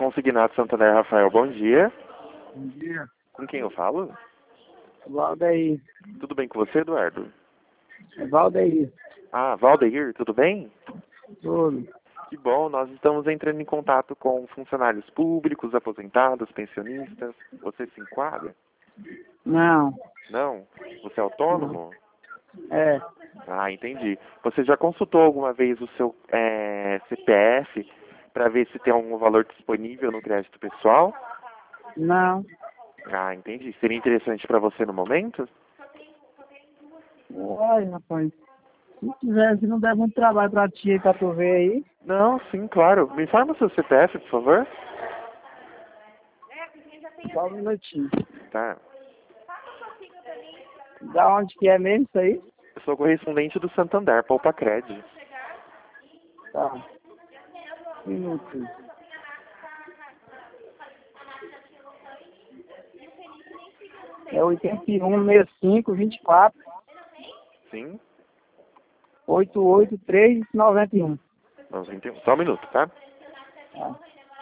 Consignado Santander, Rafael, bom dia. Bom dia. Com quem eu falo? Valdeir. Tudo bem com você, Eduardo? É Valdeir. Ah, Valdeir, tudo bem? Tudo. Que bom, nós estamos entrando em contato com funcionários públicos, aposentados, pensionistas. Você se enquadra? Não. Não? Você é autônomo? É. Ah, entendi. Você já consultou alguma vez o seu CPF para ver se tem algum valor disponível no crédito pessoal? Não. Ah, entendi. Seria interessante para você no momento? Olha, rapaz. Se quiser, se não der muito trabalho pra ti aí, pra tu ver aí. Não, sim, claro. Me informa o seu CPF, por favor. Só um minutinho. Tá. Da onde que é mesmo isso aí? Eu sou correspondente do Santander, Poupa Cred. Tá. Um minuto. É 816524 Sim? 88391. Não, só um minuto, tá? Tá.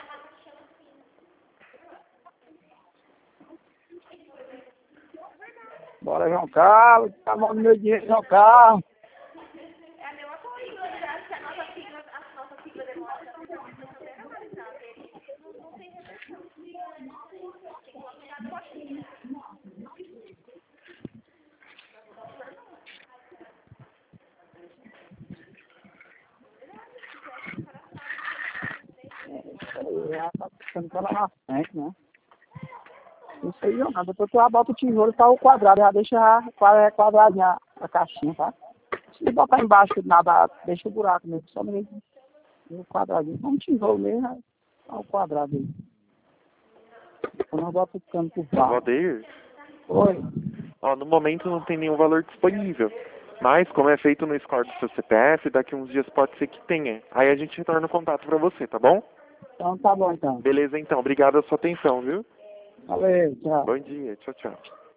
Bora, João Carlos. Tá bom meu dinheiro, João Carlos. Isso aí já tá ficando pela na frente, né? Isso aí, João, depois tu já bota o tijolo para o quadrado, já deixa quadradinha a caixinha, tá? Se botar embaixo nada, deixa o buraco mesmo, só no quadradinho. Com um tijolo mesmo, tá o quadrado aí. Quando eu boto o cano por baixo. Valdeir? Oi. Ó, no momento não tem nenhum valor disponível. Mas, como é feito no score do seu CPF, daqui uns dias pode ser que tenha. Aí a gente retorna o contato pra você, tá bom? Então tá bom então. Beleza, então. Obrigado pela sua atenção, viu? Valeu, tchau. Bom dia. Tchau, tchau.